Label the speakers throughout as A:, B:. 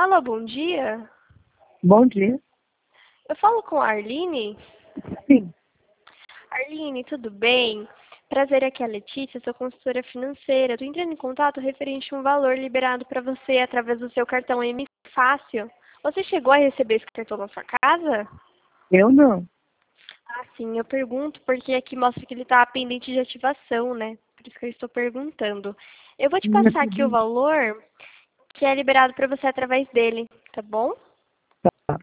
A: Alô, bom dia.
B: Bom dia.
A: Eu falo com a Arline.
B: Sim.
A: Arline, tudo bem? Prazer, aqui é a Letícia, sou consultora financeira. Estou entrando em contato referente a um valor liberado para você através do seu cartão M Fácil. Você chegou a receber esse cartão na sua casa?
B: Eu não.
A: Ah, sim, eu pergunto porque aqui mostra que ele está pendente de ativação, né? Por isso que eu estou perguntando. Eu vou te
B: Minha
A: passar aqui o
B: filha.
A: valor que é liberado para você através dele, tá bom?
B: Tá.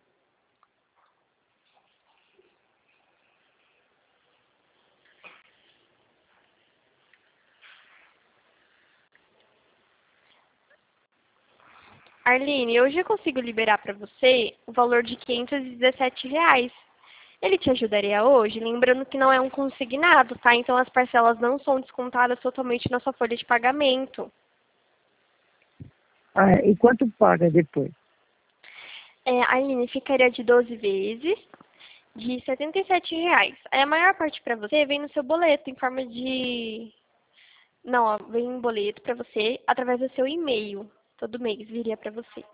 A: Arline, hoje eu consigo liberar para você o valor de R$ 517. Ele te ajudaria hoje? Lembrando que não é um consignado, tá? Então as parcelas não são descontadas totalmente na sua folha de pagamento.
B: Ah, e quanto paga depois?
A: Arline, ficaria de 12 vezes de R$ 77. Aí a maior parte para você vem no seu boleto em forma de... Não, ó, vem um boleto para você através do seu e-mail. Todo mês viria para você.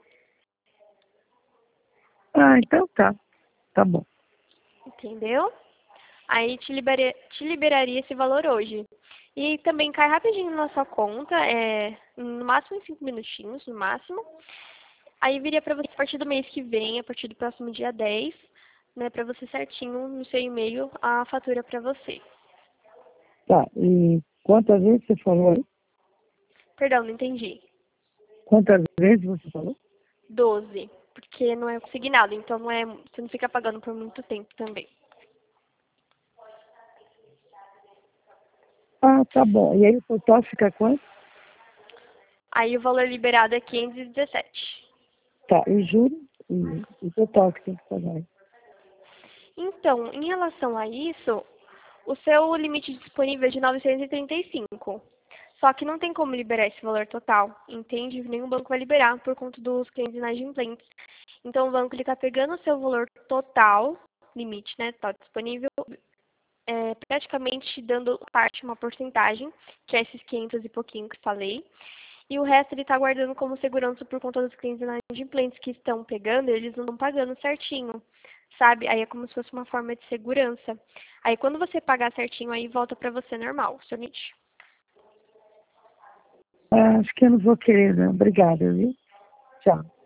B: Ah, então tá. Tá bom.
A: Entendeu? Aí te liberaria esse valor hoje. E também cai rapidinho na sua conta, no máximo em 5 minutinhos, no máximo. Aí viria para você a partir do mês que vem, a partir do próximo dia 10, né, para você certinho no seu e-mail a fatura para você.
B: Tá. E quantas vezes você falou aí?
A: Perdão, não entendi.
B: Quantas vezes você falou?
A: 12, porque não é consignado, então você não fica pagando por muito tempo também.
B: Ah, tá bom. E aí o total fica quanto?
A: Aí o valor liberado é 517.
B: Tá. E juro? E o total que tem que pagar aí?
A: Então, em relação a isso, o seu limite disponível é de 935. Só que não tem como liberar esse valor total, entende? Nenhum banco vai liberar por conta dos clientes inadimplentes. Então, o banco está pegando o seu valor total, limite, né, total disponível, praticamente dando parte, uma porcentagem, que é esses 500 e pouquinho que falei, e o resto ele está guardando como segurança por conta dos clientes inadimplentes que estão pegando, eles não estão pagando certinho, sabe? Aí é como se fosse uma forma de segurança. Aí quando você pagar certinho, aí volta para você normal, seu limite.
B: Ah, acho que eu não vou querer, não. Obrigada, viu? Tchau.